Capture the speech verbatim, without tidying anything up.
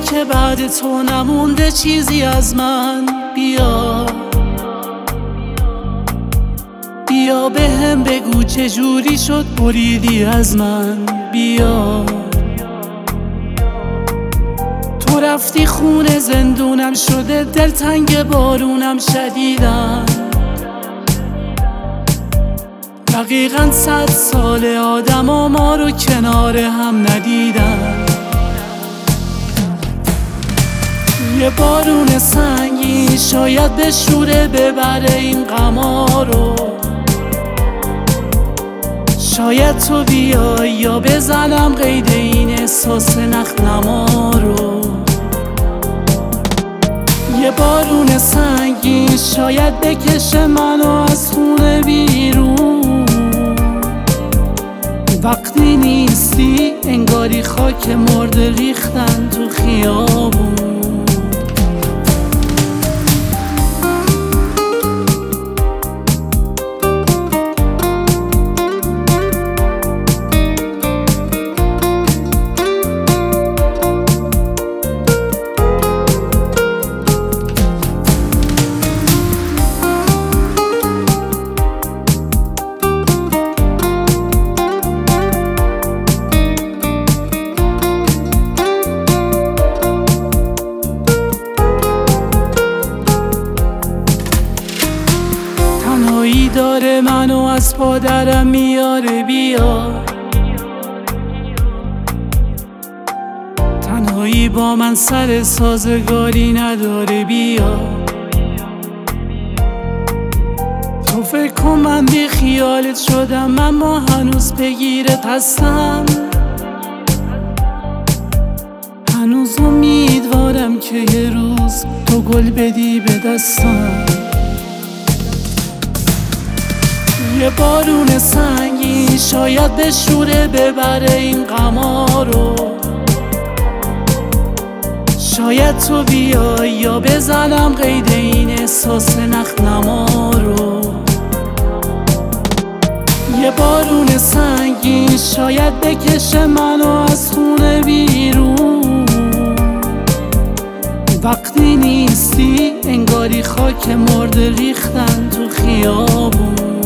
که بعد تو نمونده چیزی از من. بیا بیا به هم بگو چجوری شد بریدی از من. بیا تو رفتی خونه زندونم شده، دلتنگ بارونم شدیدم. دقیقاً صد سال آدم ها ما رو کنار هم ندیدن. یه بارون سنگین شاید به شوره ببره این غما رو. شاید تو بیای یا بزنم قید این احساس نخنما رو. یه بارون سنگین شاید بکشه منو از خونه بیرون. وقتی نیستی انگاری خاک مرده ریختن تو خیابون. تنهایی داره منو از پادرم میاره. بیا تنهایی با من سر سازگاری نداره. بیا تو فکر کن من بی خیالت شدم، اما هنوز بگیرت هستم. هنوز امیدوارم که یه روز تو گل بدی به دستم. یه بارون سنگین شاید به شوره ببره این غما رو. شاید تو بیای یا بزنم قید این احساس نخنما رو. یه بارون سنگین شاید بکشه منو از خونه بیرون. وقتی نیستی انگاری خاک مرده ریختن تو خیابون.